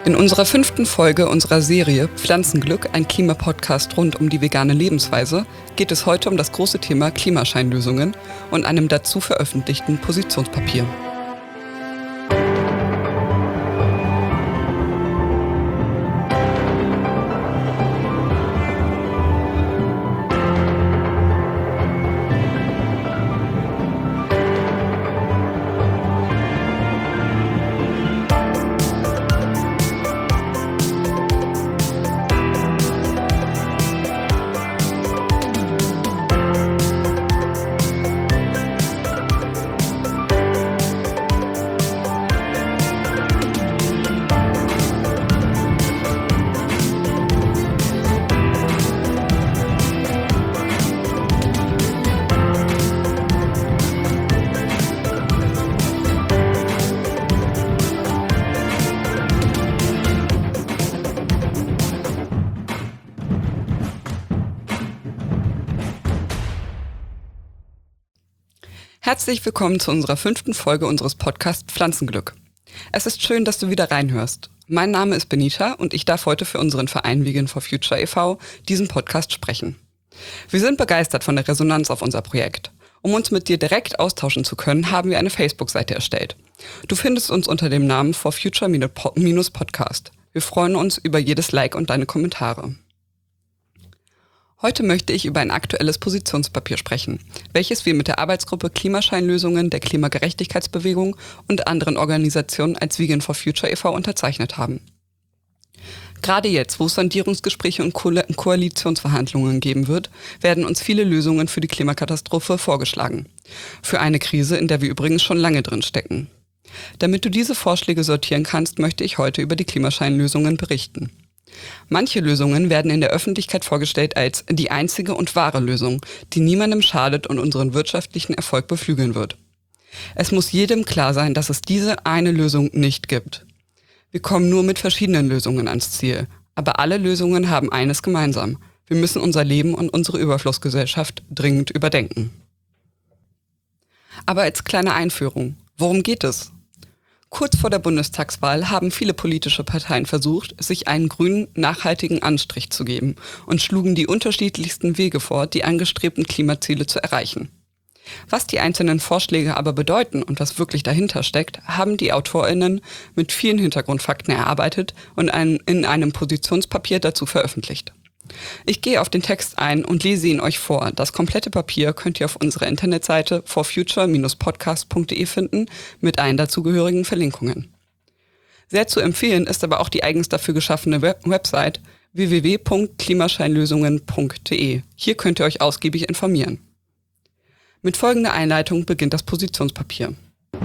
In unserer 5. Folge unserer Serie Pflanzenglück, ein Klimapodcast rund um die vegane Lebensweise, geht es heute um das große Thema Klimascheinlösungen und einem dazu veröffentlichten Positionspapier. Herzlich willkommen zu unserer 5. Folge unseres Podcasts Pflanzenglück. Es ist schön, dass du wieder reinhörst. Mein Name ist Benita und ich darf heute für unseren Verein Vegan for Future e.V. diesen Podcast sprechen. Wir sind begeistert von der Resonanz auf unser Projekt. Um uns mit dir direkt austauschen zu können, haben wir eine Facebook-Seite erstellt. Du findest uns unter dem Namen For Future-Podcast. Wir freuen uns über jedes Like und deine Kommentare. Heute möchte ich über ein aktuelles Positionspapier sprechen, welches wir mit der Arbeitsgruppe Klimascheinlösungen der Klimagerechtigkeitsbewegung und anderen Organisationen als Vegan for Future e.V. unterzeichnet haben. Gerade jetzt, wo es Sondierungsgespräche und Koalitionsverhandlungen geben wird, werden uns viele Lösungen für die Klimakatastrophe vorgeschlagen. Für eine Krise, in der wir übrigens schon lange drin stecken. Damit du diese Vorschläge sortieren kannst, möchte ich heute über die Klimascheinlösungen berichten. Manche Lösungen werden in der Öffentlichkeit vorgestellt als die einzige und wahre Lösung, die niemandem schadet und unseren wirtschaftlichen Erfolg beflügeln wird. Es muss jedem klar sein, dass es diese eine Lösung nicht gibt. Wir kommen nur mit verschiedenen Lösungen ans Ziel, aber alle Lösungen haben eines gemeinsam. Wir müssen unser Leben und unsere Überflussgesellschaft dringend überdenken. Aber als kleine Einführung, worum geht es? Kurz vor der Bundestagswahl haben viele politische Parteien versucht, sich einen grünen, nachhaltigen Anstrich zu geben und schlugen die unterschiedlichsten Wege vor, die angestrebten Klimaziele zu erreichen. Was die einzelnen Vorschläge aber bedeuten und was wirklich dahinter steckt, haben die AutorInnen mit vielen Hintergrundfakten erarbeitet und in einem Positionspapier dazu veröffentlicht. Ich gehe auf den Text ein und lese ihn euch vor. Das komplette Papier könnt ihr auf unserer Internetseite forfuture-podcast.de finden mit allen dazugehörigen Verlinkungen. Sehr zu empfehlen ist aber auch die eigens dafür geschaffene Website www.klimascheinlösungen.de. Hier könnt ihr euch ausgiebig informieren. Mit folgender Einleitung beginnt das Positionspapier.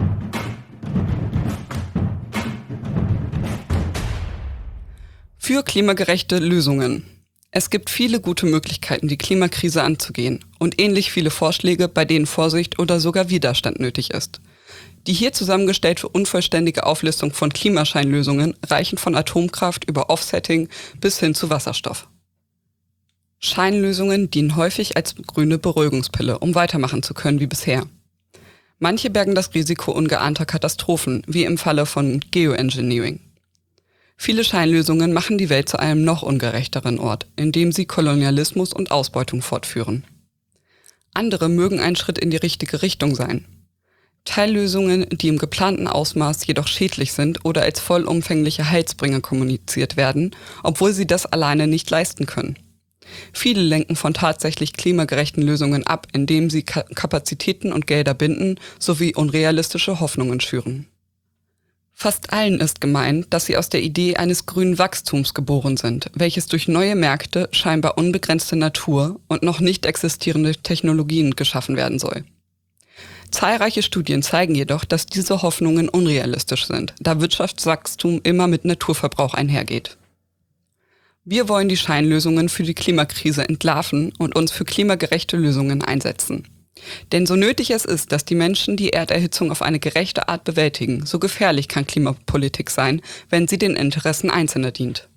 Für klimagerechte Lösungen. Es gibt viele gute Möglichkeiten, die Klimakrise anzugehen und ähnlich viele Vorschläge, bei denen Vorsicht oder sogar Widerstand nötig ist. Die hier zusammengestellte unvollständige Auflistung von Klimascheinlösungen reichen von Atomkraft über Offsetting bis hin zu Wasserstoff. Scheinlösungen dienen häufig als grüne Beruhigungspille, um weitermachen zu können wie bisher. Manche bergen das Risiko ungeahnter Katastrophen, wie im Falle von Geoengineering. Viele Scheinlösungen machen die Welt zu einem noch ungerechteren Ort, indem sie Kolonialismus und Ausbeutung fortführen. Andere mögen ein Schritt in die richtige Richtung sein. Teillösungen, die im geplanten Ausmaß jedoch schädlich sind oder als vollumfängliche Heilsbringer kommuniziert werden, obwohl sie das alleine nicht leisten können. Viele lenken von tatsächlich klimagerechten Lösungen ab, indem sie Kapazitäten und Gelder binden sowie unrealistische Hoffnungen schüren. Fast allen ist gemeint, dass sie aus der Idee eines grünen Wachstums geboren sind, welches durch neue Märkte, scheinbar unbegrenzte Natur und noch nicht existierende Technologien geschaffen werden soll. Zahlreiche Studien zeigen jedoch, dass diese Hoffnungen unrealistisch sind, da Wirtschaftswachstum immer mit Naturverbrauch einhergeht. Wir wollen die Scheinlösungen für die Klimakrise entlarven und uns für klimagerechte Lösungen einsetzen. Denn so nötig es ist, dass die Menschen die Erderhitzung auf eine gerechte Art bewältigen, so gefährlich kann Klimapolitik sein, wenn sie den Interessen Einzelner dient.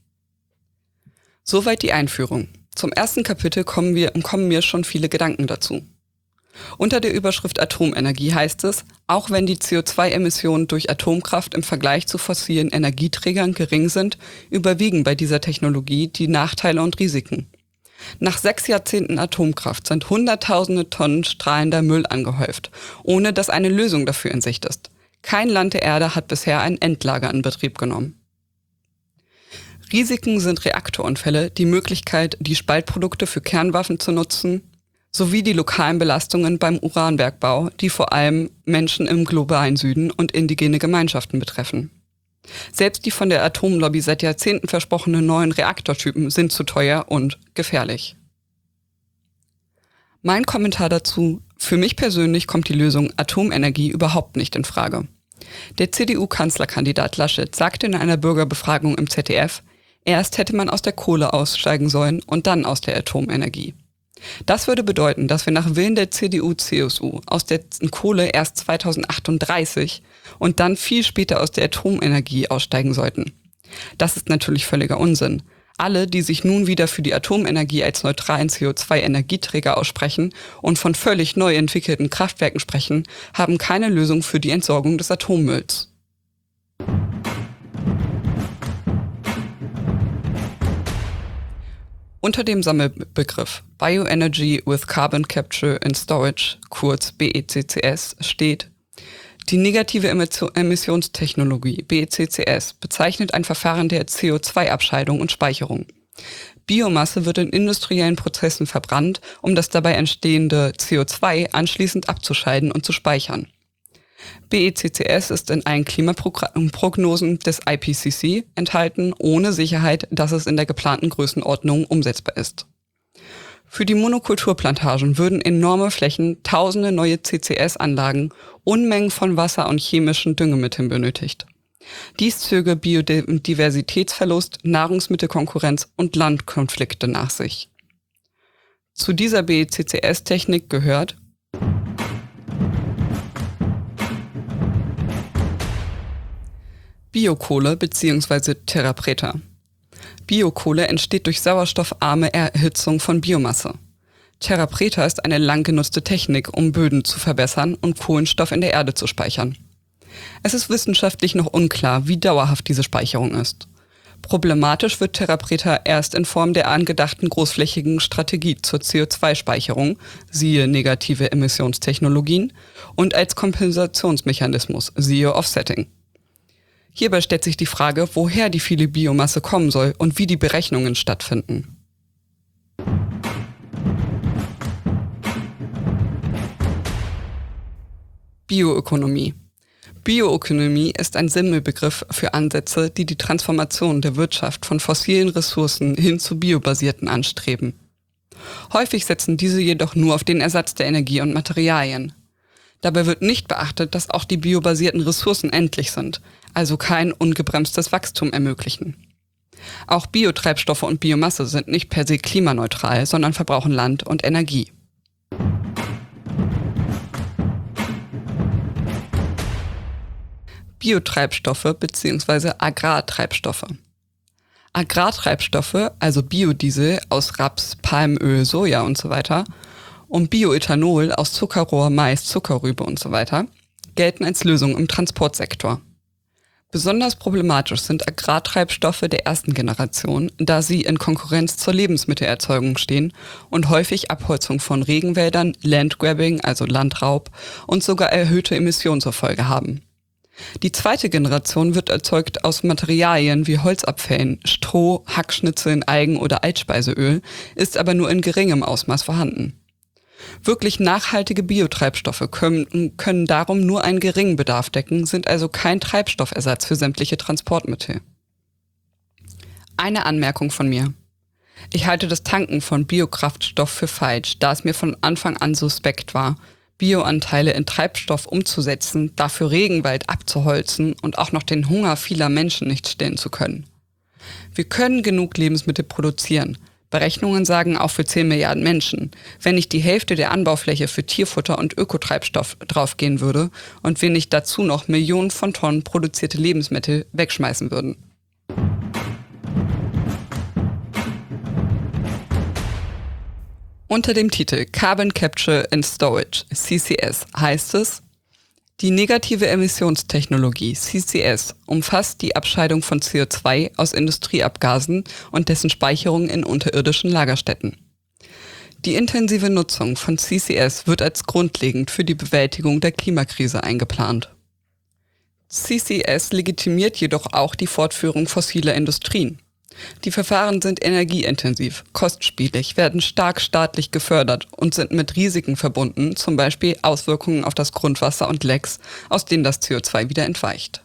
Soweit die Einführung. Zum ersten Kapitel kommen mir schon viele Gedanken dazu. Unter der Überschrift Atomenergie heißt es, auch wenn die CO2-Emissionen durch Atomkraft im Vergleich zu fossilen Energieträgern gering sind, überwiegen bei dieser Technologie die Nachteile und Risiken. Nach 6 Jahrzehnten Atomkraft sind Hunderttausende Tonnen strahlender Müll angehäuft, ohne dass eine Lösung dafür in Sicht ist. Kein Land der Erde hat bisher ein Endlager in Betrieb genommen. Risiken sind Reaktorunfälle, die Möglichkeit, die Spaltprodukte für Kernwaffen zu nutzen, sowie die lokalen Belastungen beim Uranbergbau, die vor allem Menschen im globalen Süden und indigene Gemeinschaften betreffen. Selbst die von der Atomlobby seit Jahrzehnten versprochenen neuen Reaktortypen sind zu teuer und gefährlich. Mein Kommentar dazu: Für mich persönlich kommt die Lösung Atomenergie überhaupt nicht in Frage. Der CDU-Kanzlerkandidat Laschet sagte in einer Bürgerbefragung im ZDF, erst hätte man aus der Kohle aussteigen sollen und dann aus der Atomenergie. Das würde bedeuten, dass wir nach Willen der CDU-CSU aus der Kohle erst 2038 und dann viel später aus der Atomenergie aussteigen sollten. Das ist natürlich völliger Unsinn. Alle, die sich nun wieder für die Atomenergie als neutralen CO2-Energieträger aussprechen und von völlig neu entwickelten Kraftwerken sprechen, haben keine Lösung für die Entsorgung des Atommülls. Unter dem Sammelbegriff Bioenergy with Carbon Capture and Storage, kurz BECCS, steht: Die negative Emissionstechnologie, BECCS, bezeichnet ein Verfahren der CO2-Abscheidung und Speicherung. Biomasse wird in industriellen Prozessen verbrannt, um das dabei entstehende CO2 anschließend abzuscheiden und zu speichern. BECCS ist in allen Klimaprognosen des IPCC enthalten, ohne Sicherheit, dass es in der geplanten Größenordnung umsetzbar ist. Für die Monokulturplantagen würden enorme Flächen, tausende neue CCS-Anlagen, Unmengen von Wasser und chemischen Düngemitteln benötigt. Dies zöge Biodiversitätsverlust, Nahrungsmittelkonkurrenz und Landkonflikte nach sich. Zu dieser BECCS-Technik gehört Biokohle bzw. Terra Preta. Biokohle entsteht durch sauerstoffarme Erhitzung von Biomasse. Terra Preta ist eine lang genutzte Technik, um Böden zu verbessern und Kohlenstoff in der Erde zu speichern. Es ist wissenschaftlich noch unklar, wie dauerhaft diese Speicherung ist. Problematisch wird Terra Preta erst in Form der angedachten großflächigen Strategie zur CO2-Speicherung, siehe negative Emissionstechnologien, und als Kompensationsmechanismus, siehe Offsetting. Hierbei stellt sich die Frage, woher die viele Biomasse kommen soll und wie die Berechnungen stattfinden. Bioökonomie. Bioökonomie ist ein Sammelbegriff für Ansätze, die die Transformation der Wirtschaft von fossilen Ressourcen hin zu biobasierten anstreben. Häufig setzen diese jedoch nur auf den Ersatz der Energie und Materialien. Dabei wird nicht beachtet, dass auch die biobasierten Ressourcen endlich sind, also kein ungebremstes Wachstum ermöglichen. Auch Biotreibstoffe und Biomasse sind nicht per se klimaneutral, sondern verbrauchen Land und Energie. Biotreibstoffe bzw. Agrartreibstoffe. Agrartreibstoffe, also Biodiesel aus Raps, Palmöl, Soja usw. und Bioethanol aus Zuckerrohr, Mais, Zuckerrübe usw. gelten als Lösung im Transportsektor. Besonders problematisch sind Agrartreibstoffe der ersten Generation, da sie in Konkurrenz zur Lebensmittelerzeugung stehen und häufig Abholzung von Regenwäldern, Landgrabbing, also Landraub, und sogar erhöhte Emissionen zur Folge haben. Die zweite Generation wird erzeugt aus Materialien wie Holzabfällen, Stroh, Hackschnitzeln, Algen oder Altspeiseöl, ist aber nur in geringem Ausmaß vorhanden. Wirklich nachhaltige Biotreibstoffe können darum nur einen geringen Bedarf decken, sind also kein Treibstoffersatz für sämtliche Transportmittel. Eine Anmerkung von mir. Ich halte das Tanken von Biokraftstoff für falsch, da es mir von Anfang an suspekt war, Bioanteile in Treibstoff umzusetzen, dafür Regenwald abzuholzen und auch noch den Hunger vieler Menschen nicht stillen zu können. Wir können genug Lebensmittel produzieren. Berechnungen sagen auch für 10 Milliarden Menschen, wenn nicht die Hälfte der Anbaufläche für Tierfutter und Ökotreibstoff draufgehen würde und wir nicht dazu noch Millionen von Tonnen produzierte Lebensmittel wegschmeißen würden. Unter dem Titel Carbon Capture and Storage, CCS, heißt es: Die negative Emissionstechnologie CCS umfasst die Abscheidung von CO2 aus Industrieabgasen und dessen Speicherung in unterirdischen Lagerstätten. Die intensive Nutzung von CCS wird als grundlegend für die Bewältigung der Klimakrise eingeplant. CCS legitimiert jedoch auch die Fortführung fossiler Industrien. Die Verfahren sind energieintensiv, kostspielig, werden stark staatlich gefördert und sind mit Risiken verbunden, zum Beispiel Auswirkungen auf das Grundwasser und Lecks, aus denen das CO2 wieder entweicht.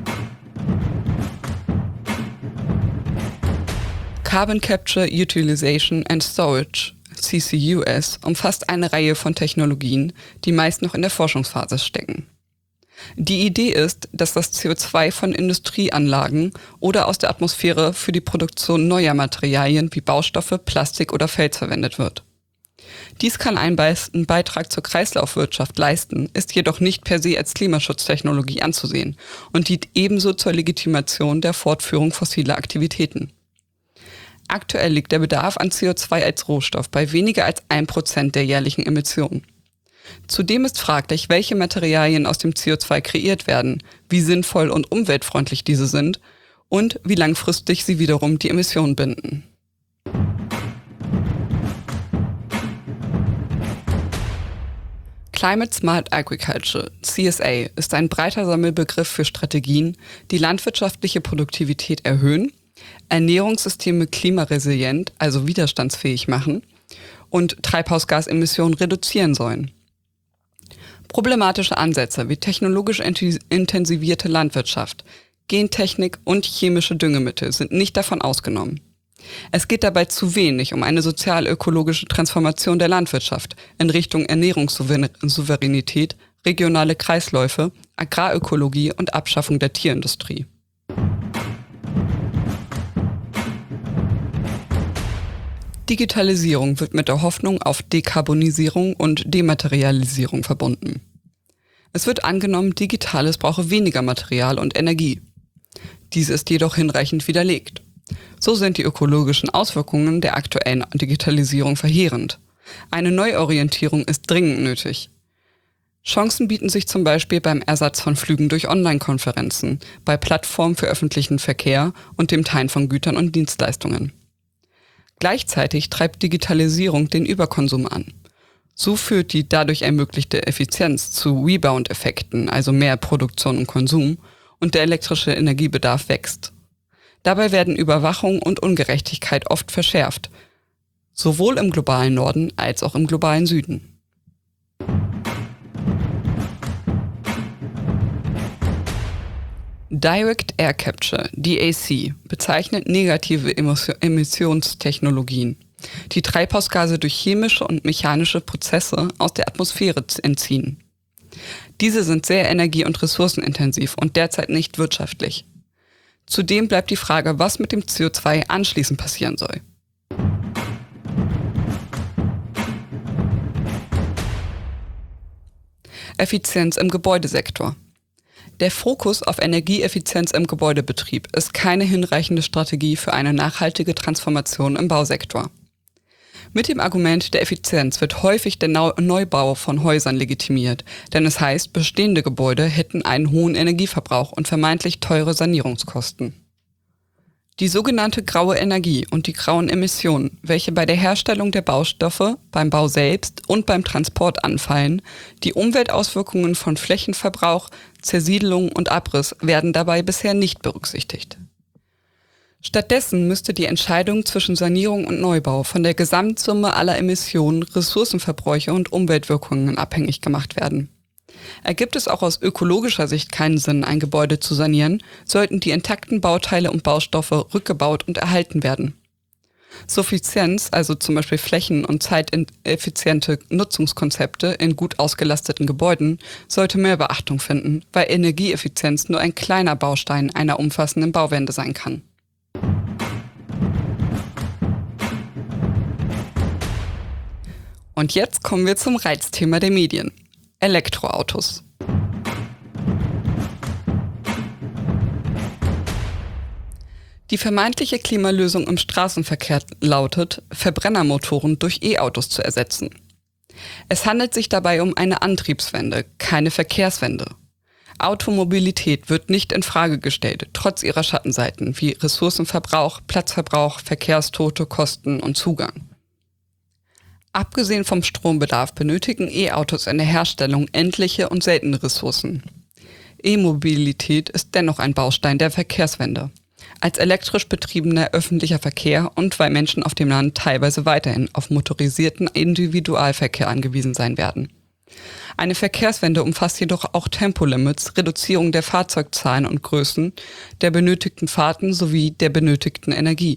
Carbon Capture, Utilization and Storage, CCUS, umfasst eine Reihe von Technologien, die meist noch in der Forschungsphase stecken. Die Idee ist, dass das CO2 von Industrieanlagen oder aus der Atmosphäre für die Produktion neuer Materialien wie Baustoffe, Plastik oder Fels verwendet wird. Dies kann einen Beitrag zur Kreislaufwirtschaft leisten, ist jedoch nicht per se als Klimaschutztechnologie anzusehen und dient ebenso zur Legitimation der Fortführung fossiler Aktivitäten. Aktuell liegt der Bedarf an CO2 als Rohstoff bei weniger als 1% der jährlichen Emissionen. Zudem ist fraglich, welche Materialien aus dem CO2 kreiert werden, wie sinnvoll und umweltfreundlich diese sind und wie langfristig sie wiederum die Emissionen binden. Climate Smart Agriculture, CSA, ist ein breiter Sammelbegriff für Strategien, die landwirtschaftliche Produktivität erhöhen, Ernährungssysteme klimaresilient, also widerstandsfähig machen und Treibhausgasemissionen reduzieren sollen. Problematische Ansätze wie technologisch intensivierte Landwirtschaft, Gentechnik und chemische Düngemittel sind nicht davon ausgenommen. Es geht dabei zu wenig um eine sozial-ökologische Transformation der Landwirtschaft in Richtung Ernährungssouveränität, regionale Kreisläufe, Agrarökologie und Abschaffung der Tierindustrie. Digitalisierung wird mit der Hoffnung auf Dekarbonisierung und Dematerialisierung verbunden. Es wird angenommen, Digitales brauche weniger Material und Energie. Dies ist jedoch hinreichend widerlegt. So sind die ökologischen Auswirkungen der aktuellen Digitalisierung verheerend. Eine Neuorientierung ist dringend nötig. Chancen bieten sich zum Beispiel beim Ersatz von Flügen durch Online-Konferenzen, bei Plattformen für öffentlichen Verkehr und dem Teilen von Gütern und Dienstleistungen. Gleichzeitig treibt Digitalisierung den Überkonsum an. So führt die dadurch ermöglichte Effizienz zu Rebound-Effekten, also mehr Produktion und Konsum, und der elektrische Energiebedarf wächst. Dabei werden Überwachung und Ungerechtigkeit oft verschärft, sowohl im globalen Norden als auch im globalen Süden. Direct Air Capture, DAC, bezeichnet negative Emissionstechnologien, die Treibhausgase durch chemische und mechanische Prozesse aus der Atmosphäre entziehen. Diese sind sehr energie- und ressourcenintensiv und derzeit nicht wirtschaftlich. Zudem bleibt die Frage, was mit dem CO2 anschließend passieren soll. Effizienz im Gebäudesektor. Der Fokus auf Energieeffizienz im Gebäudebetrieb ist keine hinreichende Strategie für eine nachhaltige Transformation im Bausektor. Mit dem Argument der Effizienz wird häufig der Neubau von Häusern legitimiert, denn es heißt, bestehende Gebäude hätten einen hohen Energieverbrauch und vermeintlich teure Sanierungskosten. Die sogenannte graue Energie und die grauen Emissionen, welche bei der Herstellung der Baustoffe, beim Bau selbst und beim Transport anfallen, die Umweltauswirkungen von Flächenverbrauch, Zersiedelung und Abriss werden dabei bisher nicht berücksichtigt. Stattdessen müsste die Entscheidung zwischen Sanierung und Neubau von der Gesamtsumme aller Emissionen, Ressourcenverbräuche und Umweltwirkungen abhängig gemacht werden. Ergibt es auch aus ökologischer Sicht keinen Sinn, ein Gebäude zu sanieren, sollten die intakten Bauteile und Baustoffe rückgebaut und erhalten werden. Suffizienz, also zum Beispiel flächen- und zeiteffiziente Nutzungskonzepte in gut ausgelasteten Gebäuden, sollte mehr Beachtung finden, weil Energieeffizienz nur ein kleiner Baustein einer umfassenden Bauwende sein kann. Und jetzt kommen wir zum Reizthema der Medien: Elektroautos. Die vermeintliche Klimalösung im Straßenverkehr lautet, Verbrennermotoren durch E-Autos zu ersetzen. Es handelt sich dabei um eine Antriebswende, keine Verkehrswende. Automobilität wird nicht in Frage gestellt, trotz ihrer Schattenseiten wie Ressourcenverbrauch, Platzverbrauch, Verkehrstote, Kosten und Zugang. Abgesehen vom Strombedarf benötigen E-Autos in der Herstellung endliche und seltene Ressourcen. E-Mobilität ist dennoch ein Baustein der Verkehrswende. Als elektrisch betriebener öffentlicher Verkehr und weil Menschen auf dem Land teilweise weiterhin auf motorisierten Individualverkehr angewiesen sein werden. Eine Verkehrswende umfasst jedoch auch Tempolimits, Reduzierung der Fahrzeugzahlen und Größen, der benötigten Fahrten sowie der benötigten Energie.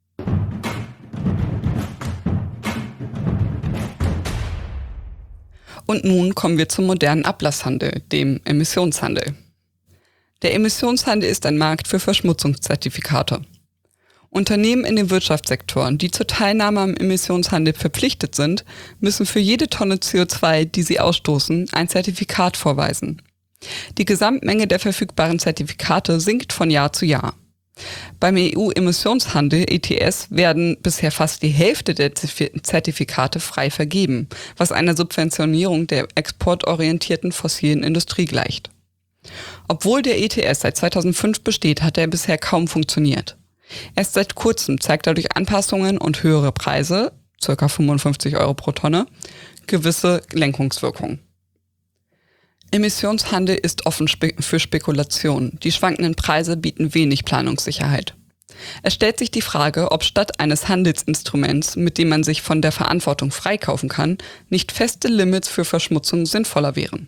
Und nun kommen wir zum modernen Ablasshandel, dem Emissionshandel. Der Emissionshandel ist ein Markt für Verschmutzungszertifikate. Unternehmen in den Wirtschaftssektoren, die zur Teilnahme am Emissionshandel verpflichtet sind, müssen für jede Tonne CO2, die sie ausstoßen, ein Zertifikat vorweisen. Die Gesamtmenge der verfügbaren Zertifikate sinkt von Jahr zu Jahr. Beim EU-Emissionshandel ETS werden bisher fast die Hälfte der Zertifikate frei vergeben, was einer Subventionierung der exportorientierten fossilen Industrie gleicht. Obwohl der ETS seit 2005 besteht, hat er bisher kaum funktioniert. Erst seit kurzem zeigt er durch Anpassungen und höhere Preise, ca. 55 € pro Tonne, gewisse Lenkungswirkung. Emissionshandel ist offen für Spekulation. Die schwankenden Preise bieten wenig Planungssicherheit. Es stellt sich die Frage, ob statt eines Handelsinstruments, mit dem man sich von der Verantwortung freikaufen kann, nicht feste Limits für Verschmutzung sinnvoller wären.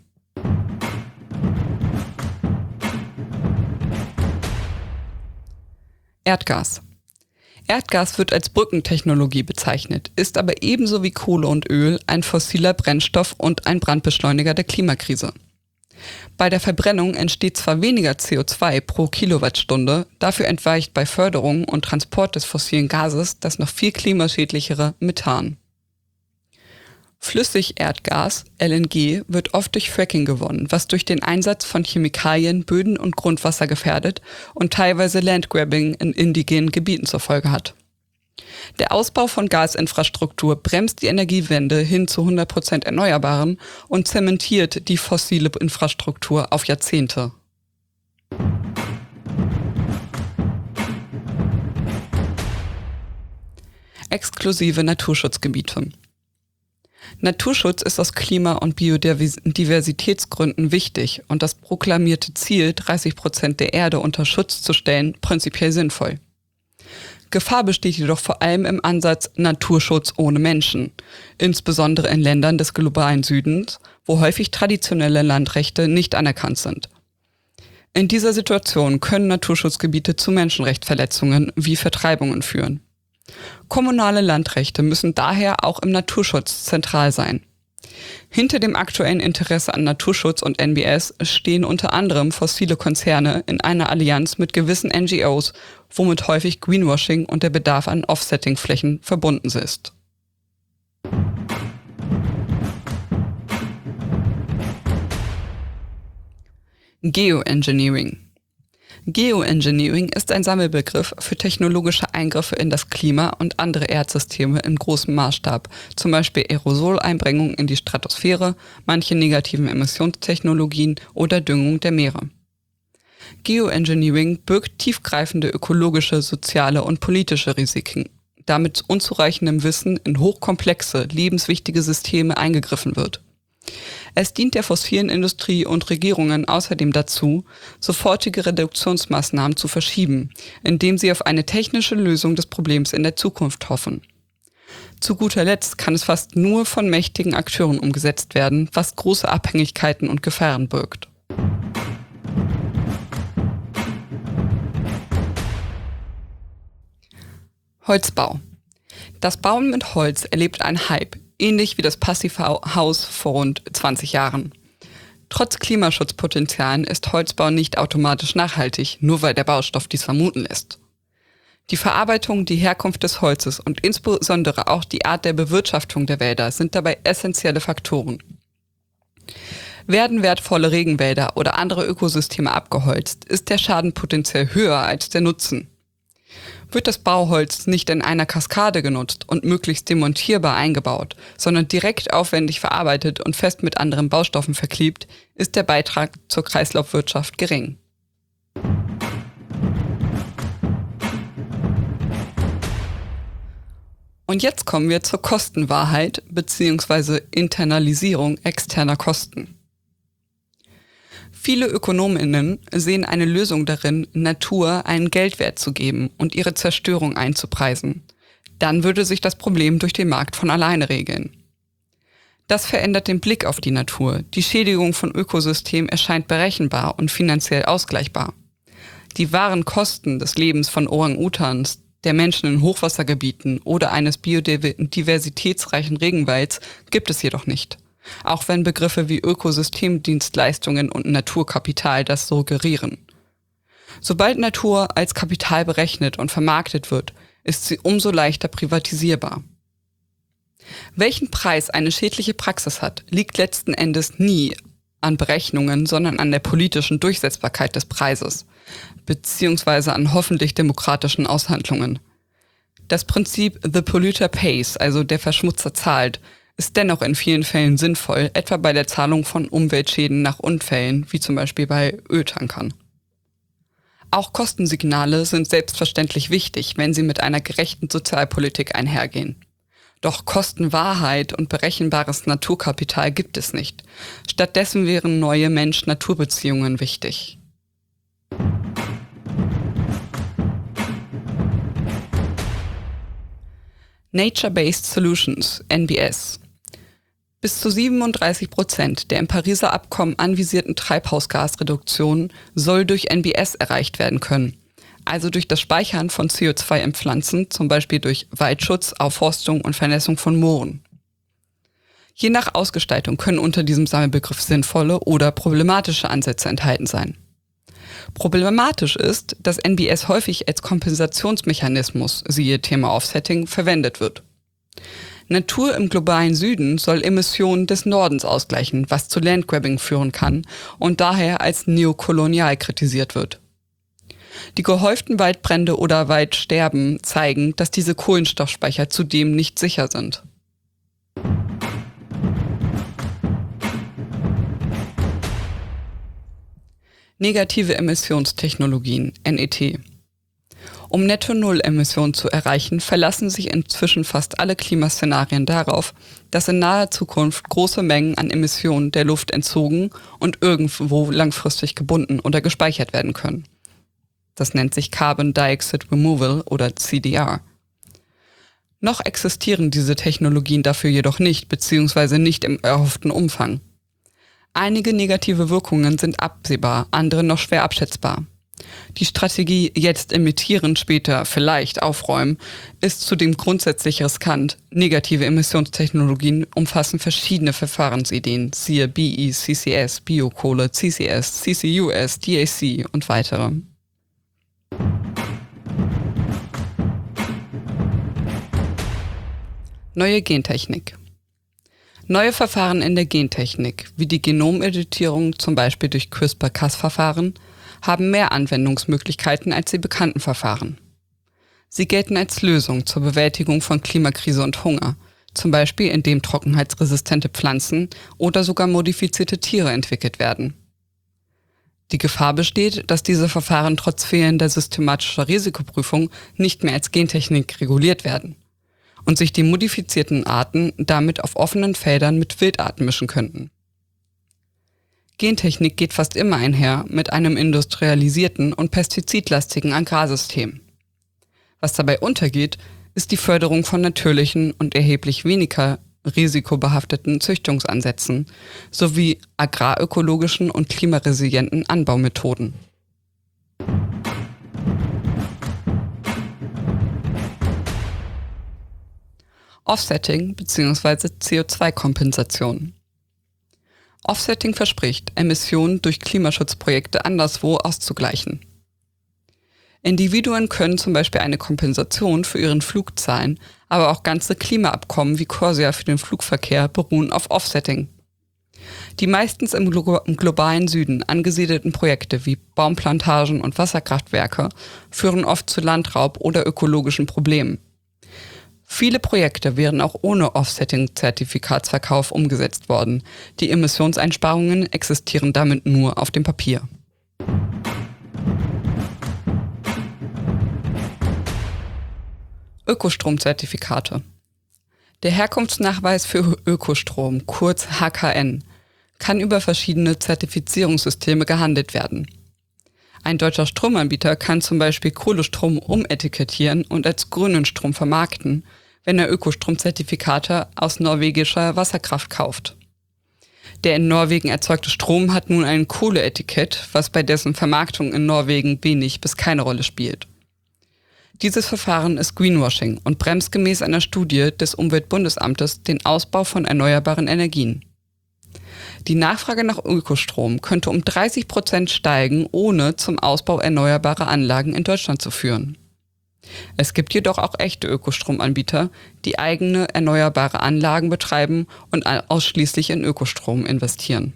Erdgas. Erdgas wird als Brückentechnologie bezeichnet, ist aber ebenso wie Kohle und Öl ein fossiler Brennstoff und ein Brandbeschleuniger der Klimakrise. Bei der Verbrennung entsteht zwar weniger CO2 pro Kilowattstunde, dafür entweicht bei Förderung und Transport des fossilen Gases das noch viel klimaschädlichere Methan. Flüssigerdgas, LNG, wird oft durch Fracking gewonnen, was durch den Einsatz von Chemikalien Böden und Grundwasser gefährdet und teilweise Landgrabbing in indigenen Gebieten zur Folge hat. Der Ausbau von Gasinfrastruktur bremst die Energiewende hin zu 100% Erneuerbaren und zementiert die fossile Infrastruktur auf Jahrzehnte. Exklusive Naturschutzgebiete. Naturschutz ist aus Klima- und Biodiversitätsgründen wichtig und das proklamierte Ziel, 30% der Erde unter Schutz zu stellen, prinzipiell sinnvoll. Gefahr besteht jedoch vor allem im Ansatz Naturschutz ohne Menschen, insbesondere in Ländern des globalen Südens, wo häufig traditionelle Landrechte nicht anerkannt sind. In dieser Situation können Naturschutzgebiete zu Menschenrechtsverletzungen wie Vertreibungen führen. Kommunale Landrechte müssen daher auch im Naturschutz zentral sein. Hinter dem aktuellen Interesse an Naturschutz und NBS stehen unter anderem fossile Konzerne in einer Allianz mit gewissen NGOs, womit häufig Greenwashing und der Bedarf an Offsetting-Flächen verbunden ist. Geoengineering. Geoengineering ist ein Sammelbegriff für technologische Eingriffe in das Klima und andere Erdsysteme in großem Maßstab, zum Beispiel Aerosoleinbringung in die Stratosphäre, manche negativen Emissionstechnologien oder Düngung der Meere. Geoengineering birgt tiefgreifende ökologische, soziale und politische Risiken, da mit unzureichendem Wissen in hochkomplexe, lebenswichtige Systeme eingegriffen wird. Es dient der fossilen Industrie und Regierungen außerdem dazu, sofortige Reduktionsmaßnahmen zu verschieben, indem sie auf eine technische Lösung des Problems in der Zukunft hoffen. Zu guter Letzt kann es fast nur von mächtigen Akteuren umgesetzt werden, was große Abhängigkeiten und Gefahren birgt. Holzbau. Das Bauen mit Holz erlebt einen Hype, ähnlich wie das Passivhaus vor rund 20 Jahren. Trotz Klimaschutzpotenzialen ist Holzbau nicht automatisch nachhaltig, nur weil der Baustoff dies vermuten lässt. Die Verarbeitung, die Herkunft des Holzes und insbesondere auch die Art der Bewirtschaftung der Wälder sind dabei essentielle Faktoren. Werden wertvolle Regenwälder oder andere Ökosysteme abgeholzt, ist der Schaden potenziell höher als der Nutzen. Wird das Bauholz nicht in einer Kaskade genutzt und möglichst demontierbar eingebaut, sondern direkt aufwendig verarbeitet und fest mit anderen Baustoffen verklebt, ist der Beitrag zur Kreislaufwirtschaft gering. Und jetzt kommen wir zur Kostenwahrheit bzw. Internalisierung externer Kosten. Viele ÖkonomInnen sehen eine Lösung darin, Natur einen Geldwert zu geben und ihre Zerstörung einzupreisen. Dann würde sich das Problem durch den Markt von alleine regeln. Das verändert den Blick auf die Natur. Die Schädigung von Ökosystemen erscheint berechenbar und finanziell ausgleichbar. Die wahren Kosten des Lebens von Orang-Utans, der Menschen in Hochwassergebieten oder eines biodiversitätsreichen Regenwalds gibt es jedoch nicht. Auch wenn Begriffe wie Ökosystemdienstleistungen und Naturkapital das suggerieren. Sobald Natur als Kapital berechnet und vermarktet wird, ist sie umso leichter privatisierbar. Welchen Preis eine schädliche Praxis hat, liegt letzten Endes nie an Berechnungen, sondern an der politischen Durchsetzbarkeit des Preises, beziehungsweise an hoffentlich demokratischen Aushandlungen. Das Prinzip The Polluter Pays, also der Verschmutzer zahlt, ist dennoch in vielen Fällen sinnvoll, etwa bei der Zahlung von Umweltschäden nach Unfällen, wie zum Beispiel bei Öltankern. Auch Kostensignale sind selbstverständlich wichtig, wenn sie mit einer gerechten Sozialpolitik einhergehen. Doch Kostenwahrheit und berechenbares Naturkapital gibt es nicht. Stattdessen wären neue Mensch-Natur-Beziehungen wichtig. Nature-Based Solutions, NBS. Bis zu 37% der im Pariser Abkommen anvisierten Treibhausgasreduktionen soll durch NBS erreicht werden können, also durch das Speichern von CO2 in Pflanzen, zum Beispiel durch Waldschutz, Aufforstung und Vernässung von Mooren. Je nach Ausgestaltung können unter diesem Sammelbegriff sinnvolle oder problematische Ansätze enthalten sein. Problematisch ist, dass NBS häufig als Kompensationsmechanismus, siehe Thema Offsetting, verwendet wird. Natur im globalen Süden soll Emissionen des Nordens ausgleichen, was zu Landgrabbing führen kann und daher als neokolonial kritisiert wird. Die gehäuften Waldbrände oder Waldsterben zeigen, dass diese Kohlenstoffspeicher zudem nicht sicher sind. Negative Emissionstechnologien, NET. Um Netto-Null-Emissionen zu erreichen, verlassen sich inzwischen fast alle Klimaszenarien darauf, dass in naher Zukunft große Mengen an Emissionen der Luft entzogen und irgendwo langfristig gebunden oder gespeichert werden können. Das nennt sich Carbon Dioxide Removal oder CDR. Noch existieren diese Technologien dafür jedoch nicht, beziehungsweise nicht im erhofften Umfang. Einige negative Wirkungen sind absehbar, andere noch schwer abschätzbar. Die Strategie jetzt emittieren, später vielleicht aufräumen, ist zudem grundsätzlich riskant. Negative Emissionstechnologien umfassen verschiedene Verfahrensideen, siehe BE, CCS, Biokohle, CCS, CCUS, DAC und weitere. Neue Gentechnik. Neue Verfahren in der Gentechnik, wie die Genomeditierung zum Beispiel durch CRISPR-Cas-Verfahren, haben mehr Anwendungsmöglichkeiten als die bekannten Verfahren. Sie gelten als Lösung zur Bewältigung von Klimakrise und Hunger, zum Beispiel indem trockenheitsresistente Pflanzen oder sogar modifizierte Tiere entwickelt werden. Die Gefahr besteht, dass diese Verfahren trotz fehlender systematischer Risikoprüfung nicht mehr als Gentechnik reguliert werden und sich die modifizierten Arten damit auf offenen Feldern mit Wildarten mischen könnten. Gentechnik geht fast immer einher mit einem industrialisierten und pestizidlastigen Agrarsystem. Was dabei untergeht, ist die Förderung von natürlichen und erheblich weniger risikobehafteten Züchtungsansätzen sowie agrarökologischen und klimaresilienten Anbaumethoden. Offsetting bzw. CO2-Kompensation. Offsetting verspricht, Emissionen durch Klimaschutzprojekte anderswo auszugleichen. Individuen können zum Beispiel eine Kompensation für ihren Flug zahlen, aber auch ganze Klimaabkommen wie CORSIA für den Flugverkehr beruhen auf Offsetting. Die meistens im globalen Süden angesiedelten Projekte wie Baumplantagen und Wasserkraftwerke führen oft zu Landraub oder ökologischen Problemen. Viele Projekte wären auch ohne Offsetting-Zertifikatsverkauf umgesetzt worden. Die Emissionseinsparungen existieren damit nur auf dem Papier. Ökostromzertifikate. Der Herkunftsnachweis für Ökostrom, kurz HKN, kann über verschiedene Zertifizierungssysteme gehandelt werden. Ein deutscher Stromanbieter kann zum Beispiel Kohlestrom umetikettieren und als grünen Strom vermarkten, wenn er Ökostromzertifikate aus norwegischer Wasserkraft kauft. Der in Norwegen erzeugte Strom hat nun ein Kohleetikett, was bei dessen Vermarktung in Norwegen wenig bis keine Rolle spielt. Dieses Verfahren ist Greenwashing und bremst gemäß einer Studie des Umweltbundesamtes den Ausbau von erneuerbaren Energien. Die Nachfrage nach Ökostrom könnte um 30% steigen, ohne zum Ausbau erneuerbarer Anlagen in Deutschland zu führen. Es gibt jedoch auch echte Ökostromanbieter, die eigene erneuerbare Anlagen betreiben und ausschließlich in Ökostrom investieren.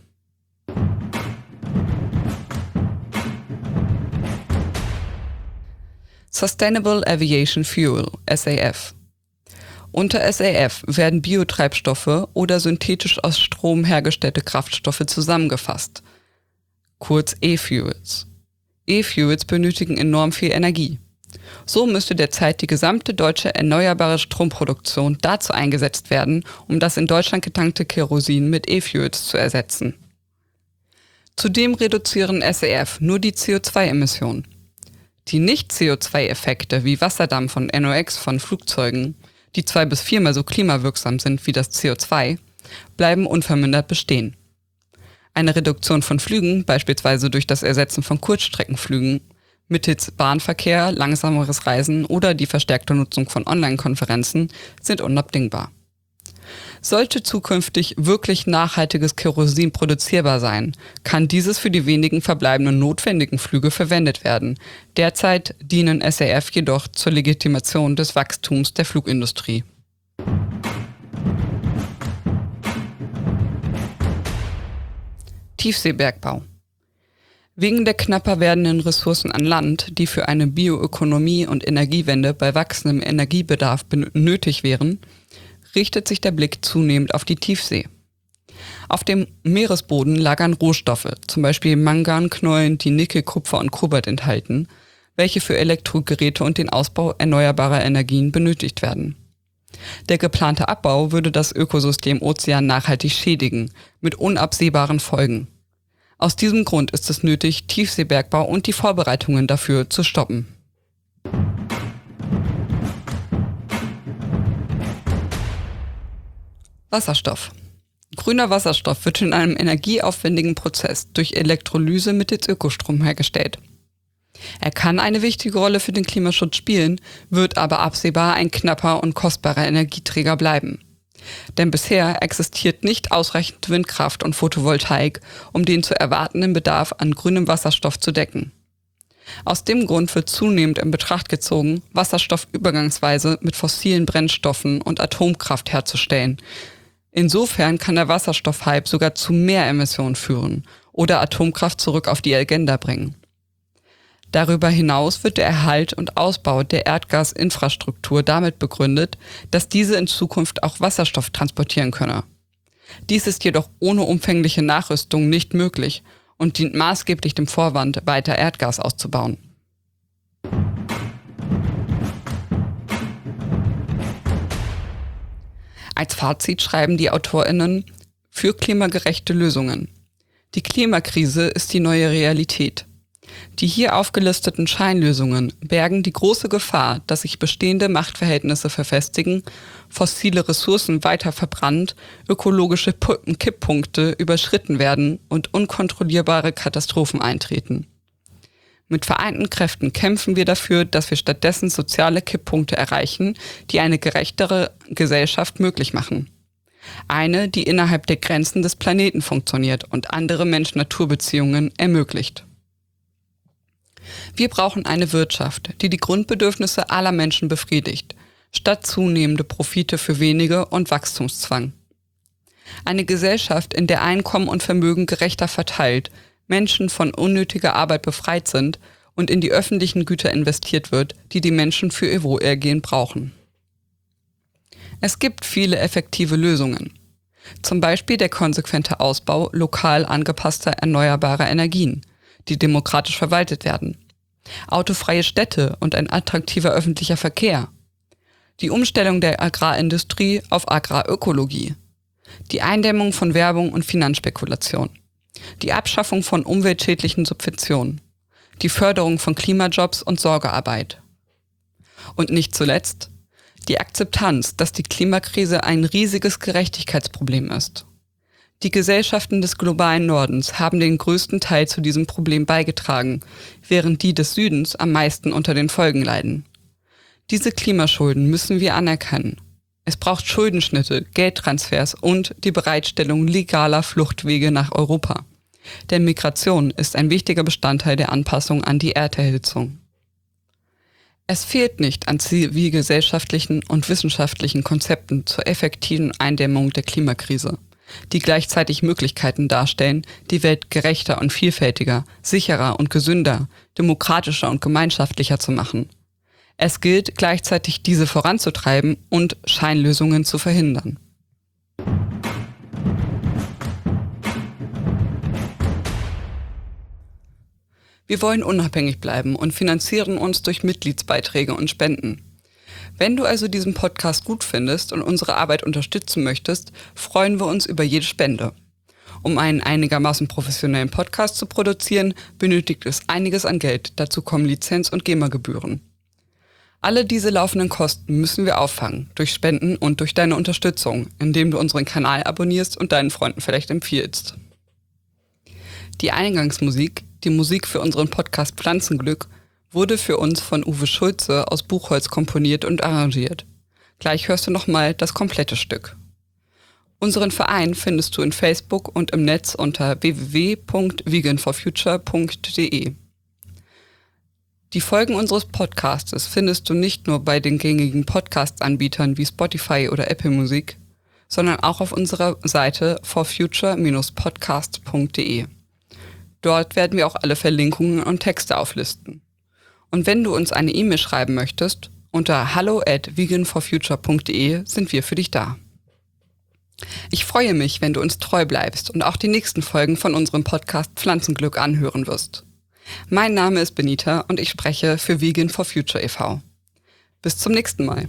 Sustainable Aviation Fuel, SAF. Unter SAF werden Biotreibstoffe oder synthetisch aus Strom hergestellte Kraftstoffe zusammengefasst, kurz E-Fuels. E-Fuels benötigen enorm viel Energie. So müsste derzeit die gesamte deutsche erneuerbare Stromproduktion dazu eingesetzt werden, um das in Deutschland getankte Kerosin mit E-Fuels zu ersetzen. Zudem reduzieren SAF nur die CO2-Emissionen. Die Nicht-CO2-Effekte wie Wasserdampf und NOx von Flugzeugen, die 2- bis 4-mal so klimawirksam sind wie das CO2, bleiben unvermindert bestehen. Eine Reduktion von Flügen, beispielsweise durch das Ersetzen von Kurzstreckenflügen, mittels Bahnverkehr, langsameres Reisen oder die verstärkte Nutzung von Online-Konferenzen, sind unabdingbar. Sollte zukünftig wirklich nachhaltiges Kerosin produzierbar sein, kann dieses für die wenigen verbleibenden notwendigen Flüge verwendet werden. Derzeit dienen SAF jedoch zur Legitimation des Wachstums der Flugindustrie. Tiefseebergbau. Wegen der knapper werdenden Ressourcen an Land, die für eine Bioökonomie und Energiewende bei wachsendem Energiebedarf nötig wären, richtet sich der Blick zunehmend auf die Tiefsee. Auf dem Meeresboden lagern Rohstoffe, zum Beispiel Manganknollen, die Nickel, Kupfer und Kobalt enthalten, welche für Elektrogeräte und den Ausbau erneuerbarer Energien benötigt werden. Der geplante Abbau würde das Ökosystem Ozean nachhaltig schädigen, mit unabsehbaren Folgen. Aus diesem Grund ist es nötig, Tiefseebergbau und die Vorbereitungen dafür zu stoppen. Wasserstoff. Grüner Wasserstoff wird in einem energieaufwendigen Prozess durch Elektrolyse mittels Ökostrom hergestellt. Er kann eine wichtige Rolle für den Klimaschutz spielen, wird aber absehbar ein knapper und kostbarer Energieträger bleiben. Denn bisher existiert nicht ausreichend Windkraft und Photovoltaik, um den zu erwartenden Bedarf an grünem Wasserstoff zu decken. Aus dem Grund wird zunehmend in Betracht gezogen, Wasserstoff übergangsweise mit fossilen Brennstoffen und Atomkraft herzustellen. Insofern kann der Wasserstoffhype sogar zu mehr Emissionen führen oder Atomkraft zurück auf die Agenda bringen. Darüber hinaus wird der Erhalt und Ausbau der Erdgasinfrastruktur damit begründet, dass diese in Zukunft auch Wasserstoff transportieren könne. Dies ist jedoch ohne umfängliche Nachrüstung nicht möglich und dient maßgeblich dem Vorwand, weiter Erdgas auszubauen. Als Fazit schreiben die AutorInnen: für klimagerechte Lösungen. Die Klimakrise ist die neue Realität. Die hier aufgelisteten Scheinlösungen bergen die große Gefahr, dass sich bestehende Machtverhältnisse verfestigen, fossile Ressourcen weiter verbrannt, ökologische Kipppunkte überschritten werden und unkontrollierbare Katastrophen eintreten. Mit vereinten Kräften kämpfen wir dafür, dass wir stattdessen soziale Kipppunkte erreichen, die eine gerechtere Gesellschaft möglich machen. Eine, die innerhalb der Grenzen des Planeten funktioniert und andere Mensch-Natur-Beziehungen ermöglicht. Wir brauchen eine Wirtschaft, die die Grundbedürfnisse aller Menschen befriedigt, statt zunehmende Profite für wenige und Wachstumszwang. Eine Gesellschaft, in der Einkommen und Vermögen gerechter verteilt, Menschen von unnötiger Arbeit befreit sind und in die öffentlichen Güter investiert wird, die die Menschen für ihr Wohlergehen brauchen. Es gibt viele effektive Lösungen. Zum Beispiel der konsequente Ausbau lokal angepasster erneuerbarer Energien, die demokratisch verwaltet werden. Autofreie Städte und ein attraktiver öffentlicher Verkehr. Die Umstellung der Agrarindustrie auf Agrarökologie. Die Eindämmung von Werbung und Finanzspekulation. Die Abschaffung von umweltschädlichen Subventionen. Die Förderung von Klimajobs und Sorgearbeit. Und nicht zuletzt die Akzeptanz, dass die Klimakrise ein riesiges Gerechtigkeitsproblem ist. Die Gesellschaften des globalen Nordens haben den größten Teil zu diesem Problem beigetragen, während die des Südens am meisten unter den Folgen leiden. Diese Klimaschulden müssen wir anerkennen. Es braucht Schuldenschnitte, Geldtransfers und die Bereitstellung legaler Fluchtwege nach Europa. Denn Migration ist ein wichtiger Bestandteil der Anpassung an die Erderhitzung. Es fehlt nicht an zivilgesellschaftlichen und wissenschaftlichen Konzepten zur effektiven Eindämmung der Klimakrise, die gleichzeitig Möglichkeiten darstellen, die Welt gerechter und vielfältiger, sicherer und gesünder, demokratischer und gemeinschaftlicher zu machen. Es gilt gleichzeitig, diese voranzutreiben und Scheinlösungen zu verhindern. Wir wollen unabhängig bleiben und finanzieren uns durch Mitgliedsbeiträge und Spenden. Wenn du also diesen Podcast gut findest und unsere Arbeit unterstützen möchtest, freuen wir uns über jede Spende. Um einen einigermaßen professionellen Podcast zu produzieren, benötigt es einiges an Geld. Dazu kommen Lizenz- und GEMA-Gebühren. Alle diese laufenden Kosten müssen wir auffangen, durch Spenden und durch deine Unterstützung, indem du unseren Kanal abonnierst und deinen Freunden vielleicht empfiehlst. Die Eingangsmusik, die Musik für unseren Podcast Pflanzenglück, wurde für uns von Uwe Schulze aus Buchholz komponiert und arrangiert. Gleich hörst du nochmal das komplette Stück. Unseren Verein findest du in Facebook und im Netz unter www.veganforfuture.de. Die Folgen unseres Podcastes findest du nicht nur bei den gängigen Podcast-Anbietern wie Spotify oder Apple Musik, sondern auch auf unserer Seite forfuture-podcast.de. Dort werden wir auch alle Verlinkungen und Texte auflisten. Und wenn du uns eine E-Mail schreiben möchtest, unter hallo@veganforfuture.de sind wir für dich da. Ich freue mich, wenn du uns treu bleibst und auch die nächsten Folgen von unserem Podcast Pflanzenglück anhören wirst. Mein Name ist Benita und ich spreche für Vegan for Future e.V. Bis zum nächsten Mal.